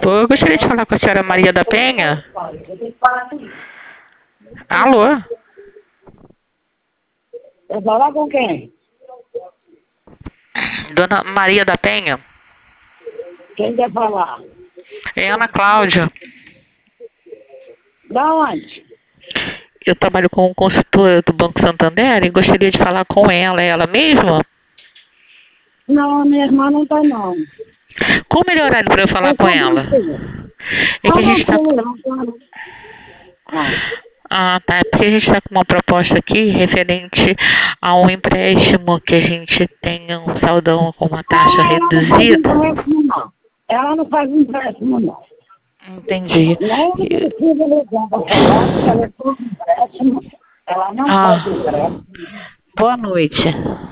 favor, eu gostaria de falar com a senhora Maria da Penha. Alô? Eu falar com quem? Dona Maria da Penha? Quem quer falar? É Ana Cláudia. Da onde? Eu trabalho com consultora do Banco Santander e gostaria de falar com ela. É ela mesma? Não, minha irmã não tá não. Qual o melhor horário para eu falar É com sobre ela? o quê? É que a gente está... Ah, Ah, tá. É porque a gente está com uma proposta aqui referente a um empréstimo que a gente tenha um saldão com uma taxa ela não faz reduzida. empréstimo, não. Ela não faz empréstimo, não. Entendi. Nem precisa ligar para falar, porque ela é todo empréstimo. Ela não faz Ah, empréstimo. boa noite.